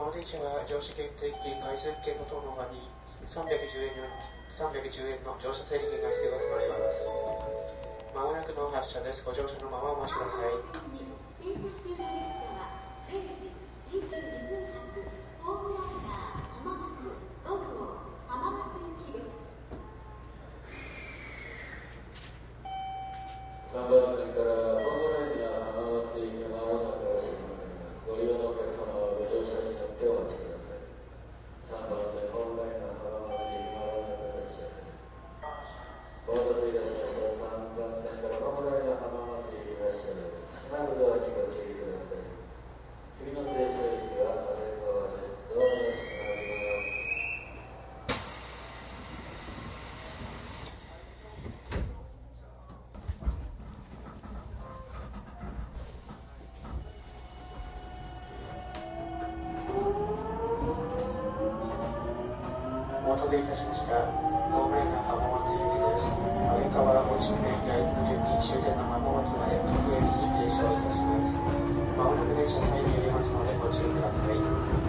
の電車は上司券と1券、回数券の等の他に310円の乗車整理券が必要となります。まもなくの発車です。ご乗車のままお待ちください。 停車中の列車は0時22分発ホームランナー浜松5号浜松行きです。 3番線からホームランナー浜松行きがまもなく発車となります。ご利用のお客様はご乗車によってお待ちください。3番線ホームランナー浜松行きまもなく発車です。お待たせいたしました。3番線からホームランナー浜松行き発車です。閉まるドアにご注意ください。次の停車駅は風川です。ドアが閉まります。 お待たせいたしました。ホームランナー浜松行きです。上川越終点、焼津の順に終点の浜松まで各駅に停車をいたします。まもなく電車再入れますのでご注意ください。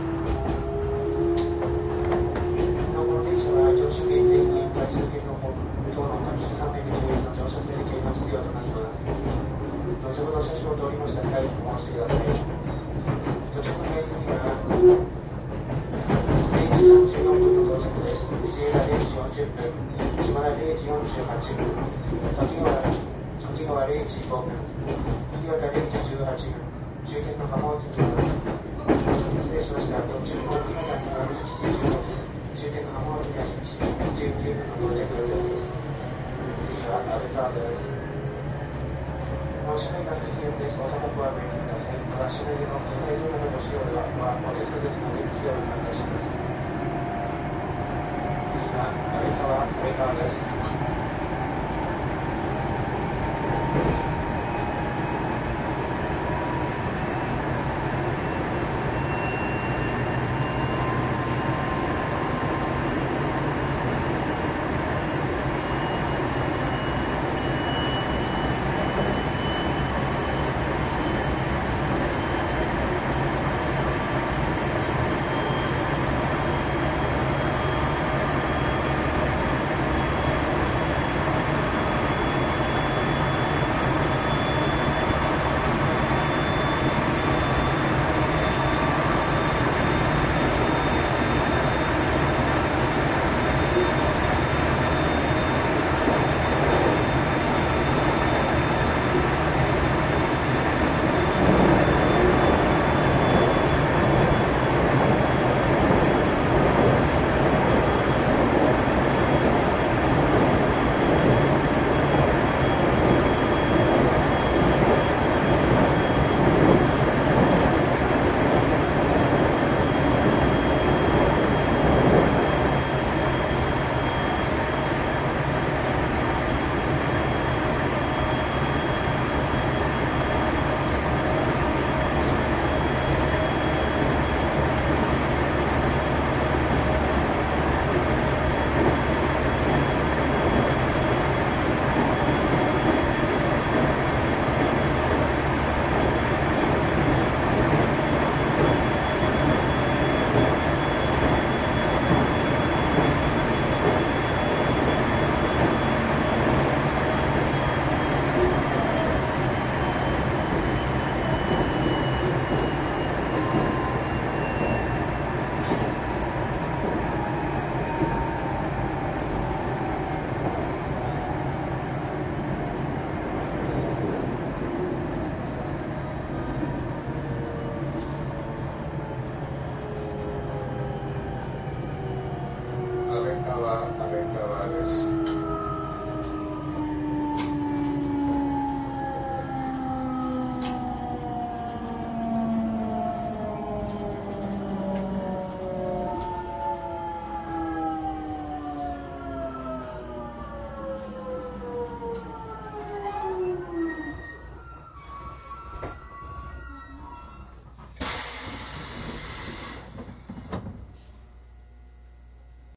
なおこの電車は乗車券、定期券、回数券の等の他に310円の乗車整理券が必要となります。後ほど車掌を通りました際にお申しください。途中の駅には0時34分の到着です。藤枝0時40分、島田0時48分、滝川0時5分、新潟0時18分、終点の浜松には失礼しました。途中の新潟には1時15分、終点の浜松には1時19分の到着予定です。次は安倍川です。車内が禁煙です。お座席はご遠慮ください。また車内での携帯電話のご使用はお手数ですのでご利用お願いいたします。安倍川です。